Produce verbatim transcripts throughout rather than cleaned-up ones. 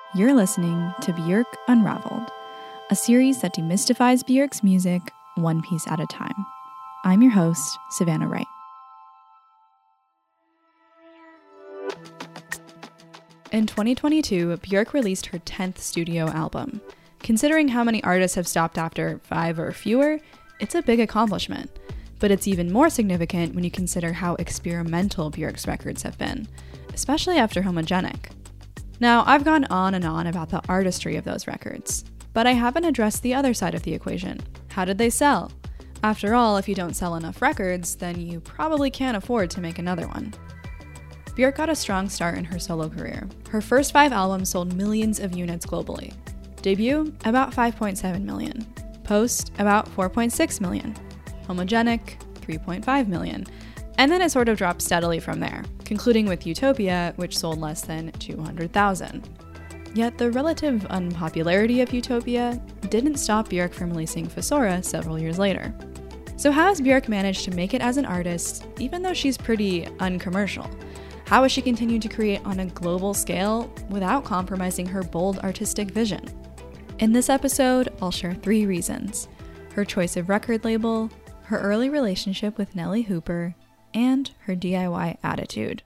You're listening to Björk Unraveled, a series that demystifies Björk's music one piece at a time. I'm your host, Savannah Wright. In twenty twenty-two, Björk released her tenth studio album. Considering how many artists have stopped after five or fewer, it's a big accomplishment. But it's even more significant when you consider how experimental Björk's records have been, especially after Homogenic. Now, I've gone on and on about the artistry of those records, but I haven't addressed the other side of the equation. How did they sell? After all, if you don't sell enough records, then you probably can't afford to make another one. Björk got a strong start in her solo career. Her first five albums sold millions of units globally. Debut, about five point seven million. Post, about four point six million. Homogenic, three point five million. And then it sort of dropped steadily from there, concluding with Utopia, which sold less than two hundred thousand. Yet the relative unpopularity of Utopia didn't stop Björk from releasing Fossora several years later. So how has Björk managed to make it as an artist, even though she's pretty uncommercial? How has she continued to create on a global scale without compromising her bold artistic vision? In this episode, I'll share three reasons: her choice of record label, her early relationship with Nellee Hooper, and her D I Y attitude.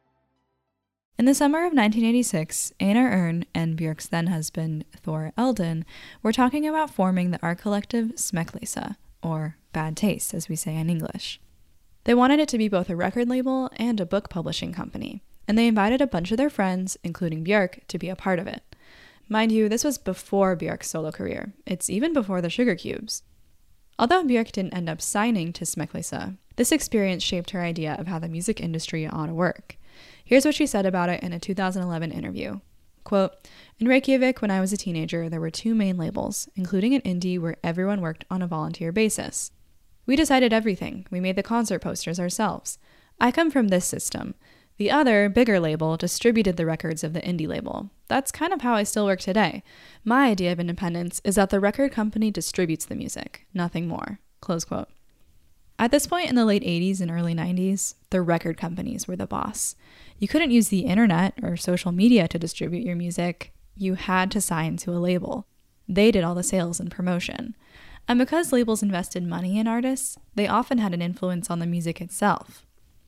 In the summer of nineteen eighty-six, Einar Ørn and Björk's then-husband Thor Eldon were talking about forming the art collective Smekkleysa, or Bad Taste as we say in English. They wanted it to be both a record label and a book publishing company, and they invited a bunch of their friends, including Björk, to be a part of it. Mind you, this was before Björk's solo career. It's even before the Sugar Cubes. Although Björk didn't end up signing to Smekkleysa, this experience shaped her idea of how the music industry ought to work. Here's what she said about it in a two thousand eleven interview. Quote, "In Reykjavik, when I was a teenager, there were two main labels, including an indie where everyone worked on a volunteer basis. We decided everything. We made the concert posters ourselves. I come from this system. The other, bigger label distributed the records of the indie label. That's kind of how I still work today. My idea of independence is that the record company distributes the music, nothing more." Close quote. At this point in the late eighties and early nineties, the record companies were the boss. You couldn't use the internet or social media to distribute your music. You had to sign to a label. They did all the sales and promotion. And because labels invested money in artists, they often had an influence on the music itself.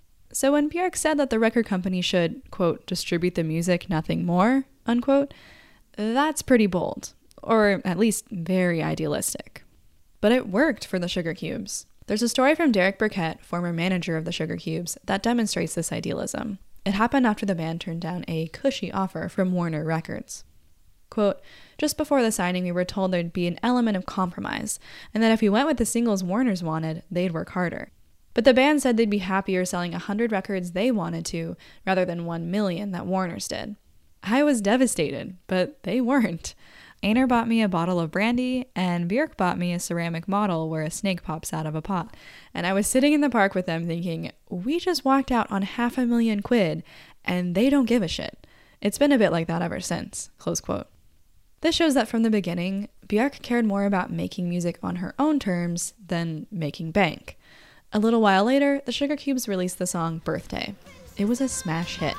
So when Björk said that the record company should, quote, distribute the music, nothing more, unquote, that's pretty bold, or at least very idealistic. But it worked for the Sugar Cubes. There's a story from Derek Burkett, former manager of the Sugar Cubes, that demonstrates this idealism. It happened after the band turned down a cushy offer from Warner Records. Quote, "Just before the signing, we were told there'd be an element of compromise, and that if we went with the singles Warner's wanted, they'd work harder. But the band said they'd be happier selling one hundred records they wanted to, rather than one million that Warner's did. I was devastated, but they weren't. Einar bought me a bottle of brandy, and Björk bought me a ceramic model where a snake pops out of a pot. And I was sitting in the park with them thinking, we just walked out on half a million quid, and they don't give a shit. It's been a bit like that ever since." Close quote. This shows that from the beginning, Björk cared more about making music on her own terms than making bank. A little while later, the Sugar Cubes released the song Birthday. It was a smash hit.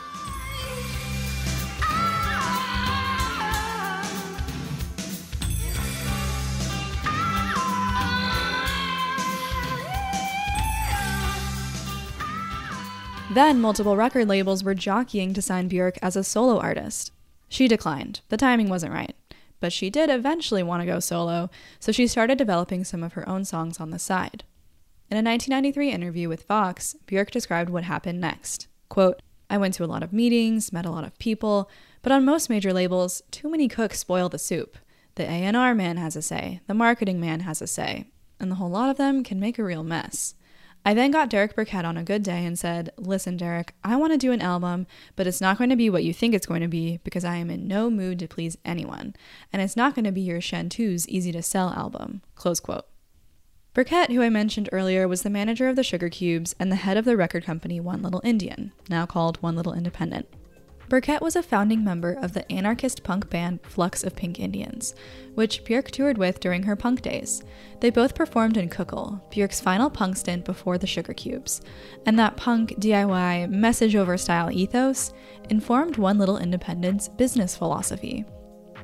Then multiple record labels were jockeying to sign Björk as a solo artist. She declined. The timing wasn't right. But she did eventually want to go solo, so she started developing some of her own songs on the side. In a nineteen ninety-three interview with Vox, Björk described what happened next. Quote, "I went to a lot of meetings, met a lot of people, but on most major labels, too many cooks spoil the soup. The A and R man has a say, the marketing man has a say, and the whole lot of them can make a real mess. I then got Derek Burkett on a good day and said, listen, Derek, I want to do an album, but it's not going to be what you think it's going to be because I am in no mood to please anyone. And it's not going to be your Shantu's easy-to-sell album." Close quote. Burkett, who I mentioned earlier, was the manager of the Sugar Cubes and the head of the record company One Little Indian, now called One Little Independent. Burkett was a founding member of the anarchist punk band Flux of Pink Indians, which Björk toured with during her punk days. They both performed in Kukkel, Björk's final punk stint before the Sugar Cubes, and that punk, D I Y, message-over style ethos informed One Little Independent's business philosophy.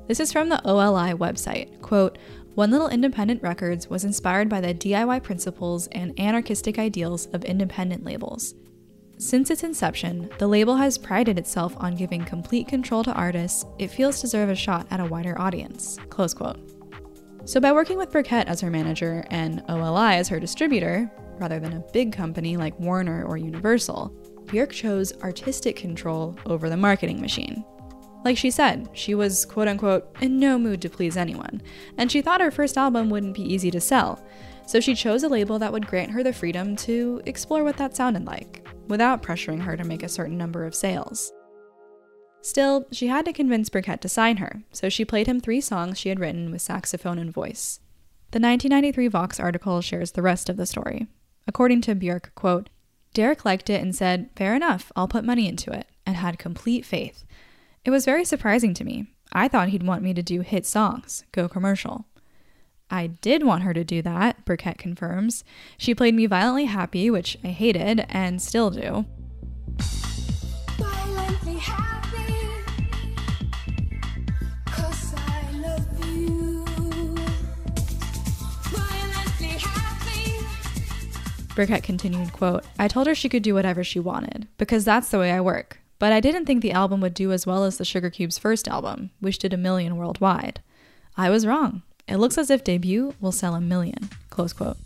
This is from the O L I website. Quote, "One Little Independent Records was inspired by the D I Y principles and anarchistic ideals of independent labels. Since its inception, the label has prided itself on giving complete control to artists it feels deserve a shot at a wider audience." Close quote. So by working with Burkett as her manager and O L I as her distributor, rather than a big company like Warner or Universal, Björk chose artistic control over the marketing machine. Like she said, she was quote-unquote in no mood to please anyone, and she thought her first album wouldn't be easy to sell, so she chose a label that would grant her the freedom to explore what that sounded like, without pressuring her to make a certain number of sales. Still, she had to convince Burkett to sign her, so she played him three songs she had written with saxophone and voice. The nineteen ninety-three Vox article shares the rest of the story. According to Björk, quote, "Derek liked it and said, 'Fair enough, I'll put money into it,' and had complete faith. It was very surprising to me. I thought he'd want me to do hit songs, go commercial. I did want her to do that," Burkett confirms. "She played me Violently Happy, which I hated and still do." Violently happy, 'cause I love you. Violently happy. Burkett continued, quote, "I told her she could do whatever she wanted, because that's the way I work. But I didn't think the album would do as well as the Sugar Cube's first album, which did a million worldwide. I was wrong. It looks as if Debut will sell a million." Close quote.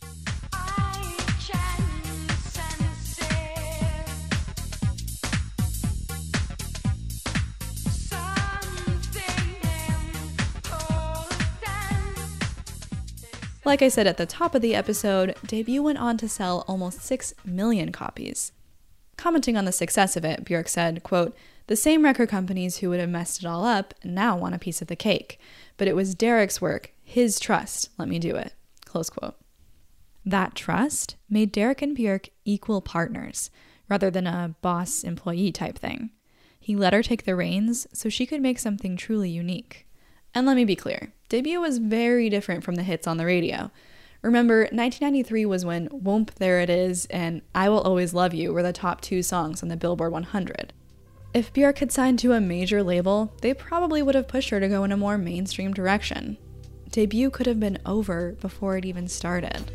Like I said at the top of the episode, Debut went on to sell almost six million copies. Commenting on the success of it, Björk said, quote, "The same record companies who would have messed it all up now want a piece of the cake. But it was Derek's work, his trust, let me do it." Close quote. That trust made Derek and Björk equal partners, rather than a boss-employee type thing. He let her take the reins so she could make something truly unique. And let me be clear, Debut was very different from the hits on the radio. Remember, nineteen ninety-three was when Whoomp There It Is and I Will Always Love You were the top two songs on the Billboard one hundred. If Björk had signed to a major label, they probably would have pushed her to go in a more mainstream direction. Debut could have been over before it even started.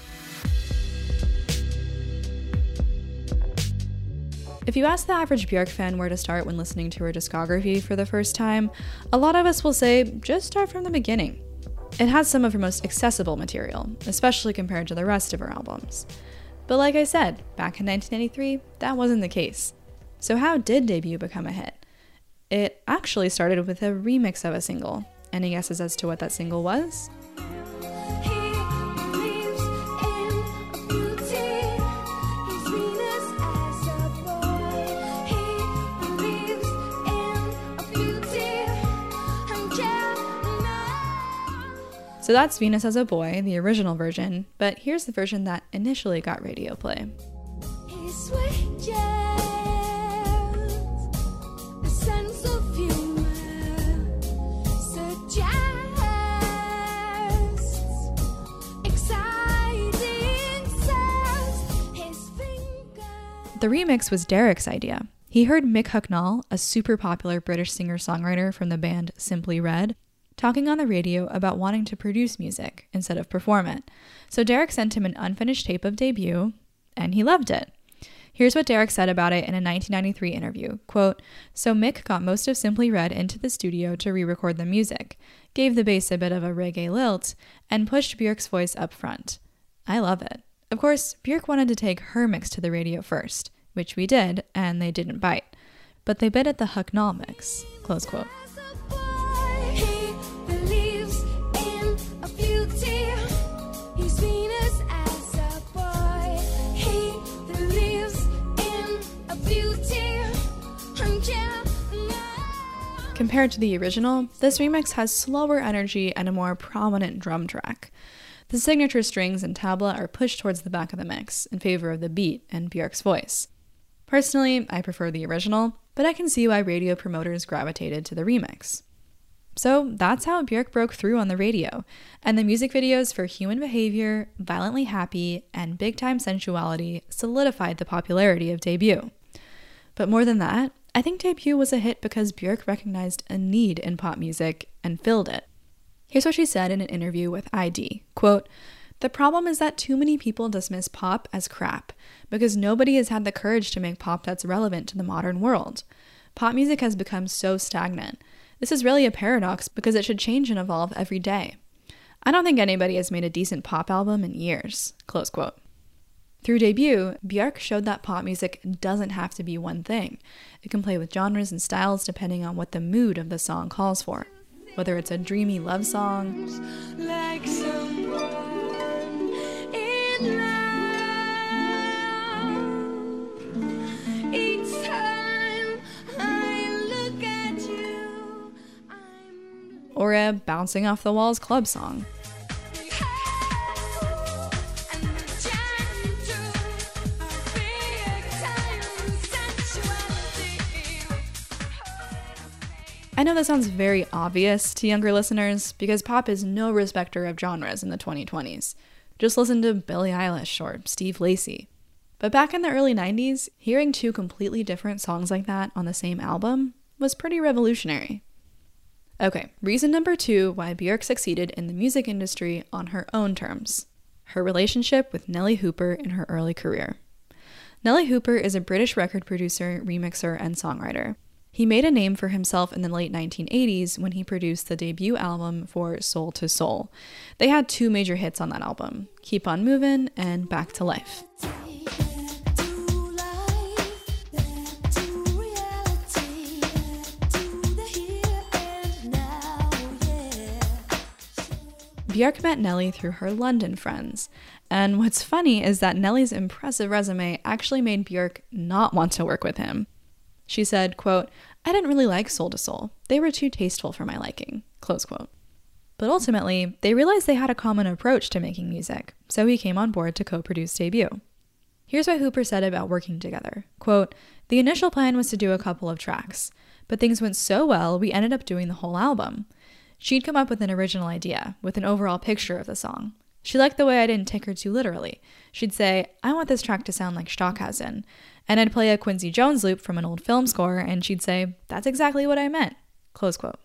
If you ask the average Björk fan where to start when listening to her discography for the first time, a lot of us will say, just start from the beginning. It has some of her most accessible material, especially compared to the rest of her albums. But like I said, back in nineteen ninety-three, that wasn't the case. So how did Debut become a hit? It actually started with a remix of a single. Any guesses as to what that single was? So that's Venus as a Boy, the original version, but here's the version that initially got radio play. The remix was Derek's idea. He heard Mick Hucknall, a super popular British singer-songwriter from the band Simply Red, talking on the radio about wanting to produce music instead of perform it. So Derek sent him an unfinished tape of Debut, and he loved it. Here's what Derek said about it in a nineteen ninety-three interview. Quote, "So Mick got most of Simply Red into the studio to re-record the music, gave the bass a bit of a reggae lilt, and pushed Björk's voice up front. I love it. Of course, Björk wanted to take her mix to the radio first, which we did, and they didn't bite. But they bit at the Hucknall mix." Close quote. Compared to the original, this remix has slower energy and a more prominent drum track. The signature strings and tabla are pushed towards the back of the mix in favor of the beat and Björk's voice. Personally, I prefer the original, but I can see why radio promoters gravitated to the remix. So that's how Björk broke through on the radio, and the music videos for Human Behavior, Violently Happy, and Big Time Sensuality solidified the popularity of Debut. But more than that, I think Debut was a hit because Björk recognized a need in pop music and filled it. Here's what she said in an interview with I D, quote, "The problem is that too many people dismiss pop as crap because nobody has had the courage to make pop that's relevant to the modern world. Pop music has become so stagnant. This is really a paradox because it should change and evolve every day. I don't think anybody has made a decent pop album in years," close quote. Through Debut, Björk showed that pop music doesn't have to be one thing. It can play with genres and styles depending on what the mood of the song calls for. Whether it's a dreamy love song, like someone in love. Each time I look at you, I'm... or a bouncing off the walls club song. I know this sounds very obvious to younger listeners because pop is no respecter of genres in the twenty twenties. Just listen to Billie Eilish or Steve Lacy. But back in the early nineties, hearing two completely different songs like that on the same album was pretty revolutionary. Okay, reason number two why Björk succeeded in the music industry on her own terms. Her relationship with Nellee Hooper in her early career. Nellee Hooper is a British record producer, remixer, and songwriter. He made a name for himself in the late nineteen eighties when he produced the debut album for Soul to Soul. They had two major hits on that album, Keep On Movin' and Back to Life. Björk met Nellee through her London friends. And what's funny is that Nellie's impressive resume actually made Björk not want to work with him. She said, quote, "I didn't really like Soul to Soul. They were too tasteful for my liking," close quote. But ultimately, they realized they had a common approach to making music, so he came on board to co-produce Debut. Here's what Hooper said about working together, quote, "The initial plan was to do a couple of tracks, but things went so well we ended up doing the whole album. She'd come up with an original idea, with an overall picture of the song. She liked the way I didn't take her too literally. She'd say, I want this track to sound like Stockhausen. And I'd play a Quincy Jones loop from an old film score, and she'd say, that's exactly what I meant," close quote.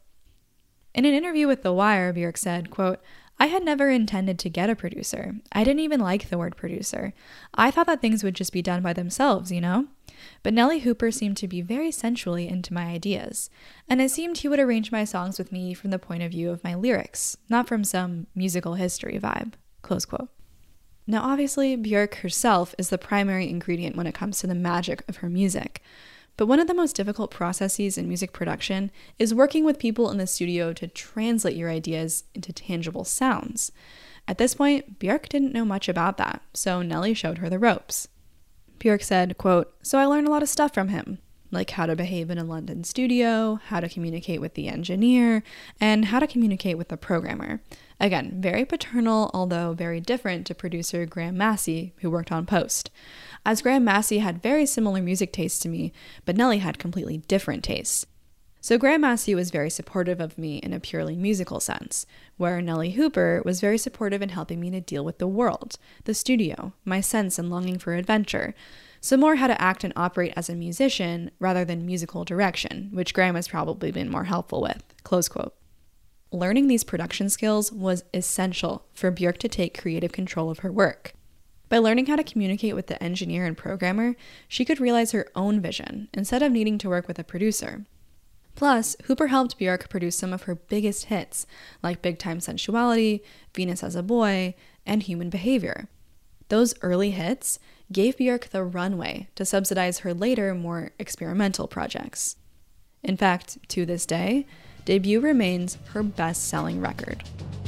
In an interview with The Wire, Björk said, quote, "I had never intended to get a producer. I didn't even like the word producer. I thought that things would just be done by themselves, you know? But Nellee Hooper seemed to be very sensually into my ideas, and it seemed he would arrange my songs with me from the point of view of my lyrics, not from some musical history vibe," close quote. Now obviously, Björk herself is the primary ingredient when it comes to the magic of her music. But one of the most difficult processes in music production is working with people in the studio to translate your ideas into tangible sounds. At this point, Björk didn't know much about that, so Nellee showed her the ropes. Björk said, quote, "So I learned a lot of stuff from him, like how to behave in a London studio, how to communicate with the engineer, and how to communicate with the programmer. Again, very paternal, although very different to producer Graham Massey, who worked on post. As Graham Massey had very similar music tastes to me, but Nellee had completely different tastes. So Graham Massey was very supportive of me in a purely musical sense, where Nellee Hooper was very supportive in helping me to deal with the world, the studio, my sense and longing for adventure, so more how to act and operate as a musician rather than musical direction, which Graham has probably been more helpful with," close quote. Learning these production skills was essential for Björk to take creative control of her work. By learning how to communicate with the engineer and programmer, she could realize her own vision instead of needing to work with a producer. Plus, Hooper helped Björk produce some of her biggest hits, like Big Time Sensuality, Venus as a Boy, and Human Behavior. Those early hits gave Björk the runway to subsidize her later, more experimental projects. In fact, to this day, Debut remains her best-selling record.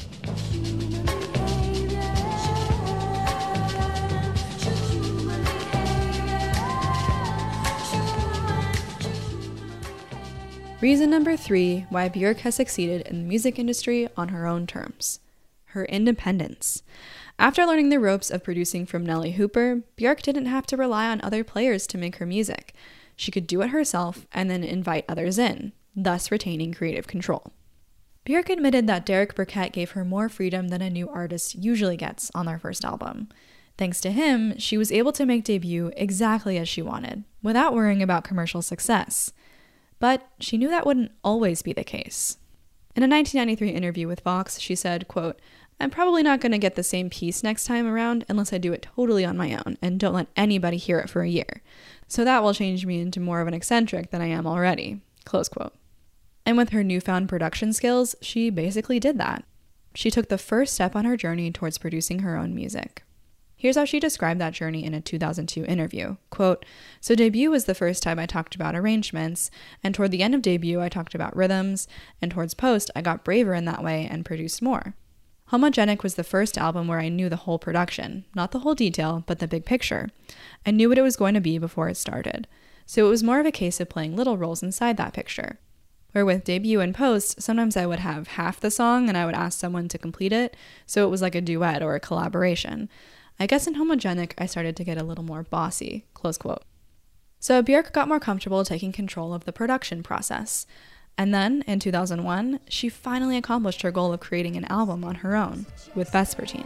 Reason number three why Björk has succeeded in the music industry on her own terms. Her independence. After learning the ropes of producing from Nellee Hooper, Björk didn't have to rely on other players to make her music. She could do it herself and then invite others in, thus retaining creative control. Björk admitted that Derek Burkett gave her more freedom than a new artist usually gets on their first album. Thanks to him, she was able to make Debut exactly as she wanted, without worrying about commercial success. But she knew that wouldn't always be the case. In a nineteen ninety-three interview with Vox, she said, quote, "I'm probably not going to get the same piece next time around unless I do it totally on my own and don't let anybody hear it for a year. So that will change me into more of an eccentric than I am already," close quote. And with her newfound production skills, she basically did that. She took the first step on her journey towards producing her own music. Here's how she described that journey in a two thousand two interview. Quote, "So debut was the first time I talked about arrangements, and toward the end of debut I talked about rhythms, and towards post I got braver in that way and produced more. Homogenic was the first album where I knew the whole production, not the whole detail, but the big picture. I knew what it was going to be before it started. So it was more of a case of playing little roles inside that picture. Where with debut and post, sometimes I would have half the song and I would ask someone to complete it, so it was like a duet or a collaboration. I guess in Homogenic, I started to get a little more bossy," close quote. So Björk got more comfortable taking control of the production process. And then, in two thousand one, she finally accomplished her goal of creating an album on her own, with Vespertine.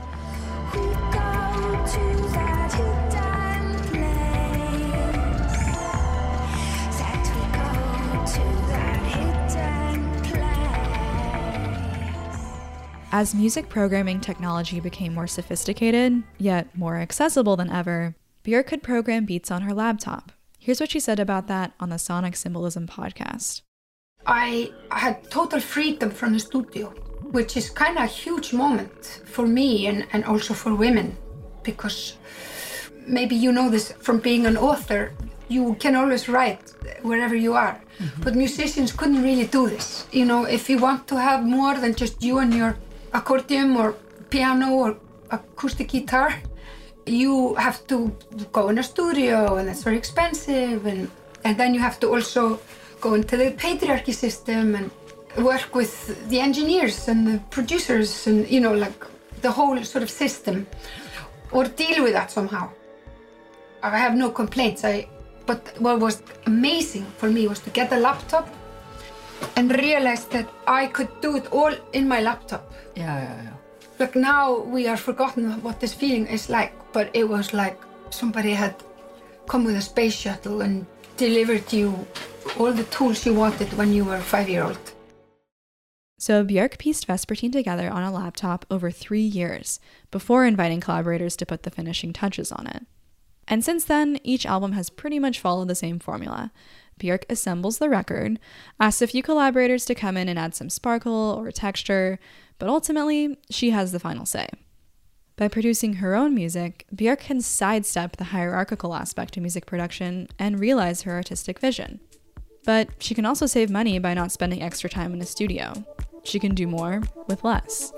As music programming technology became more sophisticated, yet more accessible than ever, Björk could program beats on her laptop. Here's what she said about that on the Sonic Symbolism podcast. I had total freedom from the studio, which is kind of a huge moment for me and, and also for women, because maybe you know this from being an author, you can always write wherever you are, mm-hmm. but musicians couldn't really do this. You know, if you want to have more than just you and your accordion or piano or acoustic guitar, you have to go in a studio, and that's very expensive, and, and then you have to also go into the patriarchy system and work with the engineers and the producers and, you know, like the whole sort of system, or deal with that somehow. I have no complaints, I, but what was amazing for me was to get a laptop and realize that I could do it all in my laptop. Yeah, yeah, yeah. Like now we are forgotten what this feeling is like, but it was like somebody had come with a space shuttle and delivered you all the tools you wanted when you were a five-year-old. So Björk pieced Vespertine together on a laptop over three years before inviting collaborators to put the finishing touches on it. And since then, each album has pretty much followed the same formula. Björk assembles the record, asks a few collaborators to come in and add some sparkle or texture, but ultimately, she has the final say. By producing her own music, Björk can sidestep the hierarchical aspect of music production and realize her artistic vision. But she can also save money by not spending extra time in a studio. She can do more with less.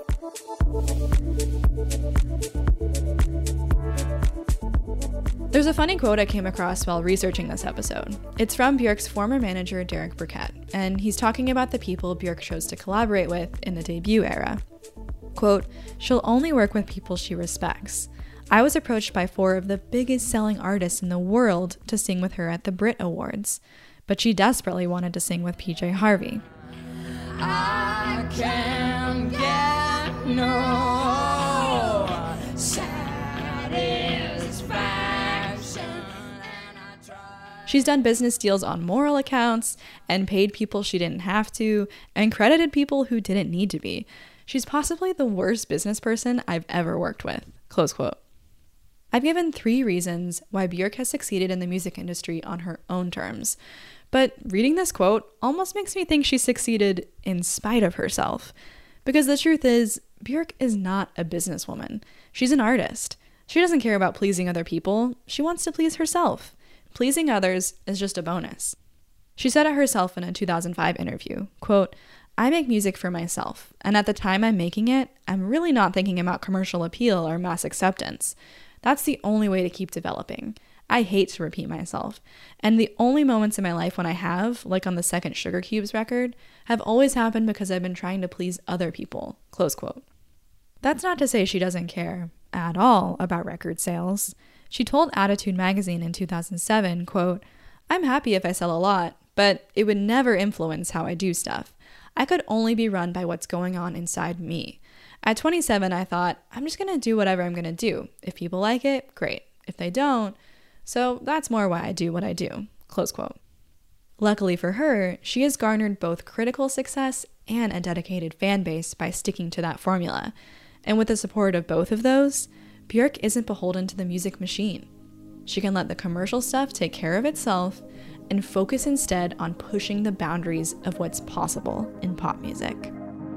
There's a funny quote I came across while researching this episode. It's from Björk's former manager, Derek Burkett, and he's talking about the people Björk chose to collaborate with in the debut era. Quote, "She'll only work with people she respects. I was approached by four of the biggest selling artists in the world to sing with her at the Brit Awards, but she desperately wanted to sing with P J Harvey. I can't get no satisfaction. She's done business deals on moral accounts and paid people she didn't have to and credited people who didn't need to be. She's possibly the worst business person I've ever worked with." Close quote. I've given three reasons why Björk has succeeded in the music industry on her own terms. But reading this quote almost makes me think she succeeded in spite of herself. Because the truth is, Björk is not a businesswoman. She's an artist. She doesn't care about pleasing other people. She wants to please herself. Pleasing others is just a bonus. She said it herself in a two thousand five interview, quote, "I make music for myself, and at the time I'm making it, I'm really not thinking about commercial appeal or mass acceptance. That's the only way to keep developing. I hate to repeat myself, and the only moments in my life when I have, like on the second Sugar Cubes record, have always happened because I've been trying to please other people." Close quote. That's not to say she doesn't care at all about record sales. She told Attitude magazine in two thousand seven, quote, "I'm happy if I sell a lot, but it would never influence how I do stuff. I could only be run by what's going on inside me. At twenty-seven, I thought, I'm just going to do whatever I'm going to do. If people like it, great. If they don't, so that's more why I do what I do." Close quote. Luckily for her, she has garnered both critical success and a dedicated fan base by sticking to that formula. And with the support of both of those, Björk isn't beholden to the music machine. She can let the commercial stuff take care of itself and focus instead on pushing the boundaries of what's possible in pop music.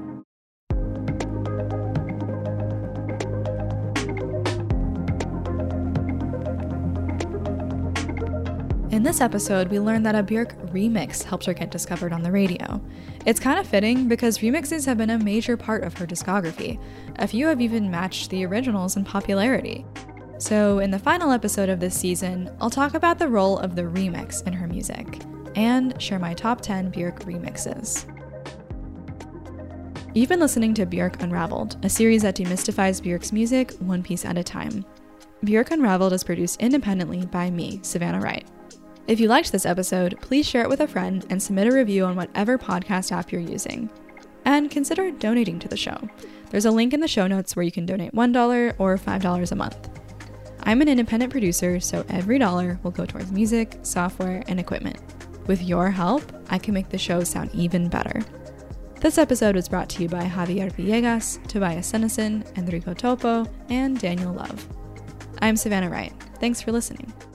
In this episode, we learned that a Björk remix helped her get discovered on the radio. It's kind of fitting because remixes have been a major part of her discography. A few have even matched the originals in popularity. So in the final episode of this season, I'll talk about the role of the remix in her music, and share my top ten Björk remixes. You've been listening to Björk Unraveled, a series that demystifies Björk's music one piece at a time. Björk Unraveled is produced independently by me, Savannah Wright. If you liked this episode, please share it with a friend and submit a review on whatever podcast app you're using. And consider donating to the show. There's a link in the show notes where you can donate one dollar or five dollars a month. I'm an independent producer, so every dollar will go towards music, software, and equipment. With your help, I can make the show sound even better. This episode was brought to you by Javier Villegas, Tobias Sennison, Enrico Topo, and Daniel Love. I'm Savannah Wright. Thanks for listening.